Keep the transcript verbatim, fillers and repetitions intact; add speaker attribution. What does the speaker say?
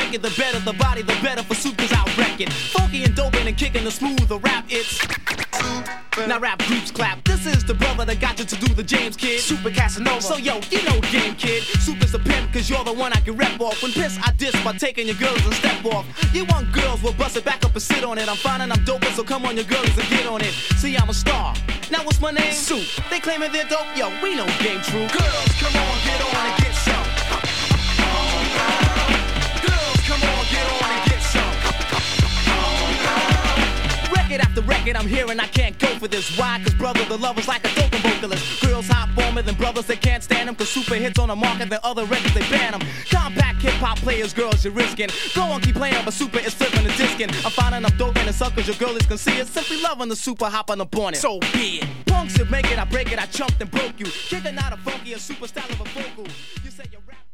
Speaker 1: make it, the better the body, the better for soup, cause I'll wreck it. Funky and doping and kicking the smooth, the rap, it's now rap groups clap. This is the brother that got you to do the James Kid, Super Casanova. So yo, you know game kid, Super's a pimp cause you're the one I can rep off. When piss I diss by taking your girls and step off. You want girls, well bust it back up and sit on it. I'm finding I'm dope, so come on your girls and get on it. See I'm a star, now what's my name? Soup. They claiming they're dope, yo, we know game true. Girls, come on, get on and get some. Girls, come on, get on and get some. Record after record I'm hearing I can't go for this. Why? Cause brother the lover's like a doping vocalist. Girls hop on me, then brothers they can't stand him. Cause super hits on the market, then other records they ban them. Compact hip hop players, girls you're risking. Go on keep playing, but super is flipping the diskin. I'm finding I'm doping and suckers your girlies can see it. Simply loving the super hopping up on it. So be it. Punks should make it, I break it, I chumped and broke you. Kicking out a funky, a super style of a vocal. You say you're rap.